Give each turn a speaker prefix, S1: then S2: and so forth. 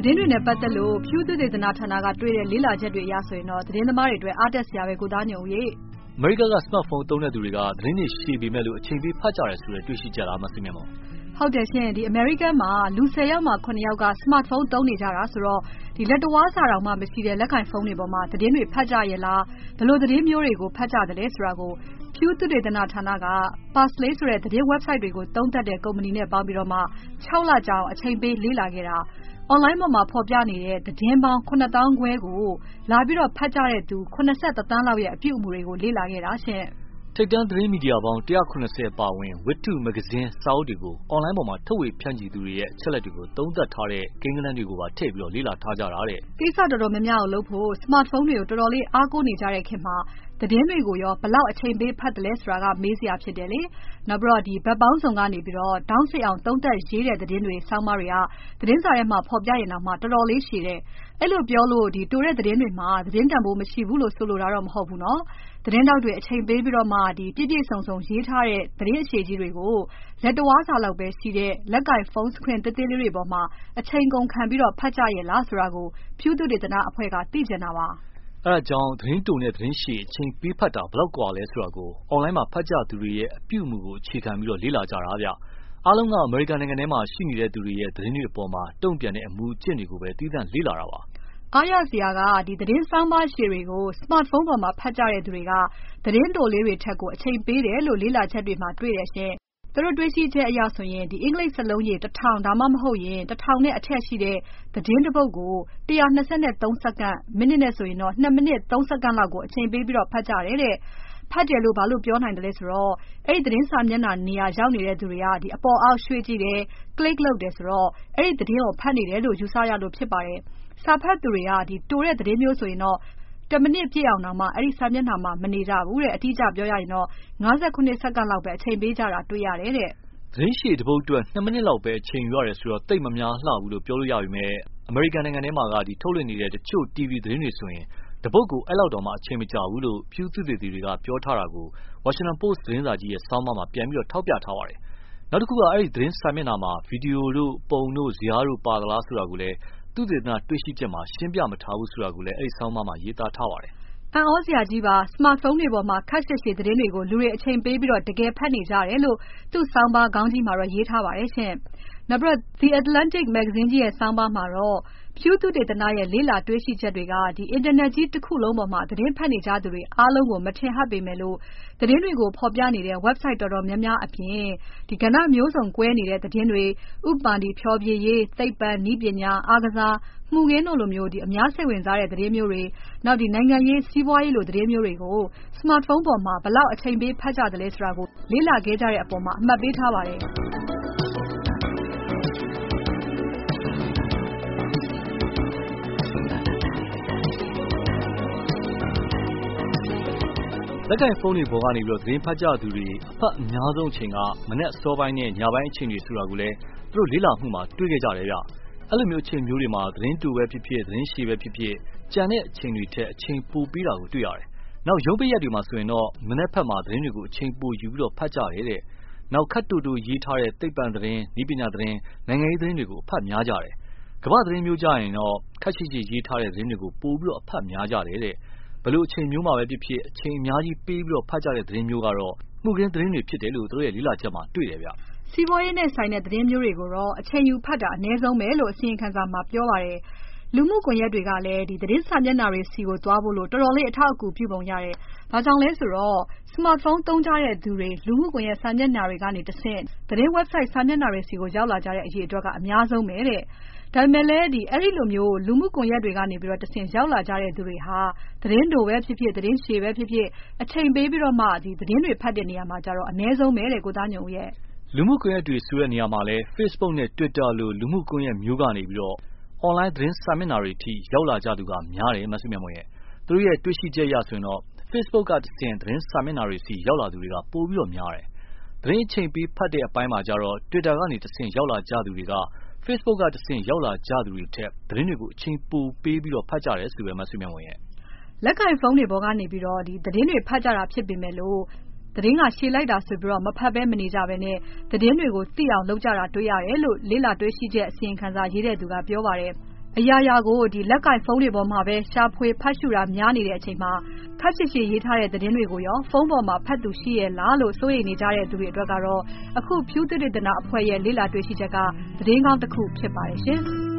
S1: သတင်းတွေနဲ့ပတ်သက်လို့ Pew သုတေသနဌာနကတွေ့တဲ့လေ့လာချက်တွေအရဆိုရင်တော့သတင်းသမားတွေအတွက်အားတက်စရာပဲကိုသားညုံဦးရေ
S2: အမေရိကန်က smartphone သုံးတဲ့သူတွေကသတင်းတွေရှည်ပေမဲ့လို့အချိန်ပေးဖတ်ကြတယ်ဆိုတဲ့တွေ့ရှိချက်လားမသိမြင်ပါဘူး
S1: ဟုတ်တယ်ရှင်ဒီအမေရိကန်မှာလူ10ယောက်မှာ9ယောက်က smartphone သုံးနေကြတာဆိုတော့ဒီလက်တဝါးစာတောင်မှမရှိတဲ့လက်ကိုင်ဖုန်းတွေပေါ်မှာသတင်းတွေဖတ်ကြရဲ့လားဘယ်လိုသတင်းမျိုးတွေကိုဖတ်ကြတယ်လဲဆိုတာကို Pew သုတေသနဌာနက Parsley ဆိုတဲ့သတင်း website တွေကိုသုံးသပ်တဲ့ကုမ္ပဏီနဲ့ပေါင်းပြီးတော့မှ6လကြာအောင်အချိန်ပေးလေ့လာခဲ့တာ online ပေါ်မှာဖော်ပြနေတဲ့သတင်းပေါင်း9,000 ခွဲကိုလာပြီးတော့ဖတ်ကြတဲ့သူ81သန်းလောက်ရဲ့အပြုအမူတွေကိုလေ့လာခဲ့တာရှင်
S2: ထိပ်တန်းသတင်းမီဒီယာပေါင်း190ပါဝင်ဝတ္ထုမဂ္ဂဇင်းစာအုပ်တွေကို online ပေါ်မှာထုတ်ဝေဖြန့်ချီသူတွေရဲ့အချက်လက်တွေကိုသုံးသပ်ထားတဲ့ကိန်းဂဏန်းတွေကိုပါထည့်ပြီးတော့လေ့လာထားကြတာတဲ့
S1: ကိစ္စတော်တော်များများကိုလုပ်ဖို့ smartphone တွေကိုတော်တော်လေးအားကိုးနေကြတဲ့ခင်မှာသတင်းတွေကိုရောဘလောက်အချိန်ပေးဖတ်တယ်လဲဆိုတာကမေးစရာဖြစ်တယ်လေနောက်ပြီးတော့ဒီဘက်ပေါင်းစုံကနေပြီးတော့တောင်းစစ်အောင်သုံးသပ်ရေးတဲ့သတင်းတွေဆောင်းပါးတွေကသတင်းစာထဲမှာဖော်ပြရင်တော့မှတော်တော်လေးရှည်တယ်အဲ့လိုပြောလို့ဒီတိုတဲ့သတင်းတွေမှာသတင်းတန်ဖိုးမရှိဘူးလို့ဆိုလိုတာတော့မဟုတ်ဘူးနော်သတင်းတောက်တွေအချိန်ပေးပြီးတော့မှဒီပြည့်ပြည့်စုံစုံရေးထားတဲ့သတင်းအရှည်ကြီးတွေကိုလက်တဝါးစာလောက်ပဲရှိတဲ့လက်ကင်ဖုန်း screen သေးသေးလေးတွေပေါ်မှာအချိန်ကုန်ခံပြီးတော့ဖတ်ကြရဲ့လားဆိုတာကို Pew သုတေသနအဖွဲ့ကသိချင်တာပါ
S2: အဲ့ဒါကြောင့်သတင်းတုံနဲ့သတင်းရှည်အချိန်ပေးဖတ်တာဘယ်လောက်ကွာလဲဆိုတာကို online မှာဖတ်ကြသူတွေရဲ့အပြုအမူကိုအခြေခံပြီးတော့လေ့လာကြတာဗျအားလုံးကအမေရိကန်နိုင်ငံထဲမှာရှိနေတဲ့သူတွေရဲ့သတင်းတွေအပေါ်မှာတုံ့ပြန်တဲ့အမူအကျင့်တွေကိုပဲသီးသန့်လေ့လာတာပါ
S1: အားရစရာကဒီသတင်းဆောင်းပါးရှည်တွေကို smartphone ပေါ်မှာဖတ်ကြတဲ့သူတွေကသတင်းတိုလေးတွေထက်ကိုအချိန်ပေးတယ်လို့လေ့လာချက်တွေမှာတွေ့ရရှင်သူတို့တွေးရှိချက်အရဆိုရင်ဒီအင်္ဂလိပ်စလုံးကြီး1000ဒါမှမဟုတ်ရင်1000နဲ့အထက်ရှိတဲ့သတင်းတစ်ပုဒ်ကို123စက္ကန့်မိနစ်နဲ့ဆိုရင်တော့2မိနစ်3စက္ကန့်လောက်ကိုအချိန်ပေးပြီးတော့ဖတ်ကြတယ်တဲ့ဖတ်တယ်လို့ဘာလို့ပြောနိုင်တယ်လဲဆိုတော့အဲ့ဒီသတင်းစာမျက်နှာနေရာရောက်နေတဲ့သူတွေကဒီအပေါ်အောက်ရွှေ့ကြည့်တယ် click လုပ်တယ်ဆိုတော့အဲ့ဒီသတင်းကိုဖတ်နေတယ်လို့ယူဆရလို့ဖြစ်ပါတယ်စာဖတ်သူတွေကဒီတိုတဲ့သတင်းမျိုးဆိုရင်တော့10မိနစ်ပြည့်အောင်တော့မှအဲ့ဒီစာမျက်နှာမှာမနေကြဘူးတဲ့အတိအကျပြောရရင်တော့59စက္ကန့်လောက်ပဲအချိန်ပေးကြတာတွေ့ရတယ်တဲ့
S2: သတင်းရှည်တစ်ပုဒ်အတွက်2မိနစ်လောက်ပဲအချိန်ယူရတယ်ဆိုတော့တိတ်မများလှဘူးလို့ပြောလို့ရပြီမဲ့အမေရိကန်နိုင်ငံထဲမှာကဒီထုတ်လွှင့်နေတဲ့တချို့ TV သတင်းတွေဆိုရင်တပုတ်ကိုအဲ့လောက်တော့မှအချိန်မကြာဘူးလို့ Pew သုတေသီတွေကပြောထားတာကို Washington Post သတင်းစာကြီးရဲ့ဆောင်းပါးမှာပြန်ပြီးတော့ထောက်ပြထားပါတယ်နောက်တစ်ခုကအဲ့ဒီသတင်းစာမျက်နှာမှာဗီဒီယိုတို့ပုံတို့ဇာတ်တို့ပါသလားဆိုတာကိုလည်းသုတေသနတွေ့ရှိချက်မှာရှင်းပြမထားဘူးဆိုတာကိုလည်းအဲ့ဒီဆောင်းပါးမှာရေးသားထားပါတယ်
S1: အံ့ဩစရာကြီးပါ smartphone တွေပေါ်မှာခက်ရှည်ရှည်သတင်းတွေကိုလူတွေအချိန်ပေးပြီးတော့တကယ်ဖတ်နေကြတယ်လို့သူ့ဆောင်းပါးခေါင်းကြီးမှာတော့ရေးထားပါတယ်ရှင်နောက်ပြီးတော့ The Atlantic မဂ္ဂဇင်းကြီးရဲ့ဆောင်းပါးမှာတော့ Pew သုတေသနရဲ့လေ့လာတွေ့ရှိချက်တွေကဒီ internet ကြီးတစ်ခုလုံးပေါ်မှာသတင်းဖတ်နေကြသူတွေအားလုံးကိုမထင်ဟပ်ပေမဲ့လို့သတင်းတွေကိုဖော်ပြနေတဲ့ website တော်တော်များများအပြင်ဒီကဏ္ဍမျိုးစုံကွဲနေတဲ့သတင်းတွေဥပမာဒီဖြောပြရေးသိပ္ပံနည်းပညာအားကစားမှုခင်းတို့လိုမျိုးဒီအများစိတ်ဝင်စားတဲ့သတင်းမျိုးတွေနောက်ဒီနိုင်ငံရေးစီးပွားရေးလိုသတင်းမျိုးတွေကို smartphone ပေါ်မှာဘလောက်အချိန်ပေးဖတ်ကြတယ်လဲဆိုတာကိုလေ့လာခဲ့ကြတဲ့အပေါ်မှာအမှတ်ပေးထားပါတယ်
S2: လက်ကင်ဖုန်းတွေပေါ်ကနေပြီးတော့သတင်းဖတ်ကြသူတွေအဖတ်အများဆုံးအချိန်ကမနေ့အစောပိုင်းနဲ့ညပိုင်းအချိန်တွေဆိုတာကိုလည်းသူတို့လေ့လာမှုမှာတွေ့ခဲ့ကြတယ်ဗျအဲ့လိုမျိုးအချိန်မျိုးတွေမှာသတင်းတူပဲဖြစ်ဖြစ်သတင်းရှည်ပဲဖြစ်ဖြစ်ကြံတဲ့အချိန်တွေထက်အချိန်ပိုပေးတာကိုတွေ့ရတယ်နောက်ရုံးပိတ်ရက်တွေမှာဆိုရင်တော့မနေ့ဖက်မှာသတင်းတွေကိုအချိန်ပိုယူပြီးတော့ဖတ်ကြတယ်တဲ့နောက်ခတ်တူတူရေးထားတဲ့သိပ္ပံသတင်းနည်းပညာသတင်းနိုင်ငံရေးသတင်းတွေကိုအဖတ်များကြတယ်ကမ္ဘာသတင်းမျိုးကြရင်တော့ခက်ရှိရှိရေးထားတဲ့သတင်းတွေကိုပို့ပြီးတော့အဖတ်များကြတယ်တဲ့ဘလို့အချိန်မျိုးမှာပဲဖြစ်ဖြစ်အချိန်အများကြီးပေးပြီးတော့ဖတ်ကြတဲ့သတင်းမျိုးကတော့မှုခင်းသတင်းတွေဖြစ်တယ်လို့သူတို့ရဲ့လေ့လာချက်မှာတွေ့တယ်ဗျ
S1: စီးပွားရေးနဲ့ဆိုင်တဲ့သတင်းမျိုးတွေကိုတော့အချိန်ယူဖတ်တာအနည်းဆုံးပဲလို့အစီရင်ခံစာမှာပြောပါတယ်လူမှုကွန်ရက်တွေကလည်းဒီသတင်းစာမျက်နှာတွေစီကိုသွားဖို့လို့တော်တော်လေးအထောက်အကူပြုပုံရတယ်။ဘာကြောင့်လဲဆိုတော့ smartphone သုံးကြတဲ့သူတွေလူမှုကွန်ရက်စာမျက်နှာတွေကနေတဆင့်သတင်း website စာမျက်နှာတွေစီကိုရောက်လာကြတဲ့အရေးအတွက်ကအများဆုံးပဲတဲ့။ဒါပေမဲ့လည်းအဲ့ဒီလိုမျိုးလူမှုကွန်ရက်တွေကနေပြီးတော့တဆင့်ရောက်လာကြတဲ့သူတွေဟာသတင်းတိုပဲဖြစ်ဖြစ်သတင်းရှည်ပဲဖြစ်ဖြစ်အချိန်ပေးပြီးတော့မှဒီသတင်းတွေဖတ်တဲ့နေရာမှာကျတော့အနည်းဆုံးပဲတဲ့ကိုသားညုံရဲ့
S2: လူမှုကွန်ရက်တွေဆိုတဲ့နေရာမှာလဲ Facebook နဲ့ Twitter လိုလူမှုကွန်ရက်မျိုးကနေပြီးတော့ online သတင်းစာမျက်နှာတွေအထိရောက်လာကြသူကများတယ်မဆုမြတ်မွန်ရဲ့သူတို့ရဲ့တွေ့ရှိချက်ရဆိုရင်တော့ Facebook ကတဆင့်သတင်းစာမျက်နှာတွေစီရောက်လာသူတွေကပိုပြီးတော့များတယ်သတင်းအချိန်ပေးဖတ်တဲ့အပိုင်းမှာကျတော့ Twitter ကနေတဆင့်ရောက်လာကြသူတွေက Facebook ကတဆင့်ရောက်လာကြသူတွေထက်သတင်းတွေကိုအချိန်ပိုပေးပြီးတော့ဖတ်ကြတယ်ဆိုပဲမဆုမြတ်မွန်ရဲ့
S1: လက်ကင်ဖုန်းတွေပေါ်ကနေပြီးတော့ဒီသတင်းတွေဖတ်ကြတာဖြစ်ပေမဲ့လို့သတင်းကရှည်လိုက်တာဆိုပြီးတော့မဖတ်ဘဲမနေကြဘဲနဲ့သတင်းတွေကိုသိအောင်လုပ်ကြတာတွေ့ရတယ်လို့လေ့လာတွေ့ရှိချက်အစီရင်ခံစာရေးတဲ့သူကပြောပါတယ်အရာရာကိုလက်ကင်ဖုန်းတွေပေါ်မှာပဲရှာဖွေဖတ်ရှုတာများနေတဲ့အချိန်မှာခပ်ရှည်ရှည်ရေးထားတဲ့သတင်းတွေကိုရောဖုန်းပေါ်မှာဖတ်သူရှိရဲ့လားလို့စိုးရိမ်နေကြတဲ့သူတွေအတွက်ကတော့အခု Pew သုတေသနအဖွဲ့ရဲ့လေ့လာတွေ့ရှိချက်ကသတင်းကောင်းတစ်ခုဖြစ်ပါတယ်ရှင်။